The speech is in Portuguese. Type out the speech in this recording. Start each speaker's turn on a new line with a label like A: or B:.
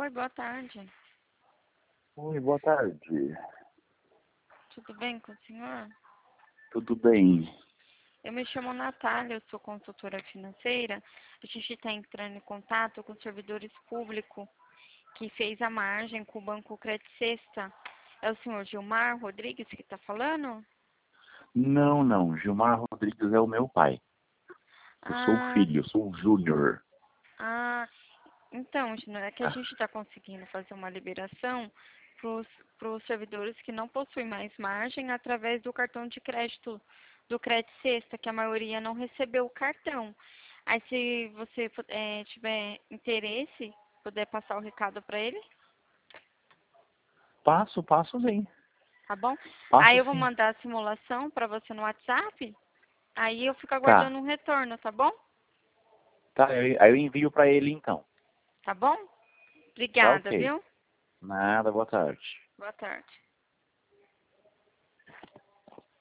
A: Oi, boa tarde.
B: Oi, boa tarde.
A: Tudo bem com o senhor?
B: Tudo bem?
A: Eu me chamo Natália, eu sou consultora financeira. A gente está entrando em contato com os servidores públicos que fez a margem com o Banco Credit Sexta. É o senhor Gilmar Rodrigues que está falando?
B: Não, não. Gilmar Rodrigues é o meu pai. Eu sou o
A: Ah,
B: filho, eu sou o Júnior.
A: ah, então, Júnior, é que a gente está conseguindo fazer uma liberação para os servidores que não possuem mais margem através do cartão de crédito do Credit Sexta, que a maioria não recebeu o cartão. Aí, se você tiver interesse, puder passar o recado para ele,
B: Passo sim.
A: tá bom? Aí
B: Passo
A: eu vou
B: sim.
A: mandar a simulação para você no WhatsApp, aí eu fico
B: Tá.
A: aguardando um retorno, tá bom?
B: Tá, aí eu envio pra ele então.
A: Tá bom?
B: Tá
A: Obrigada,
B: ok.
A: viu?
B: Nada, boa tarde.
A: Boa tarde.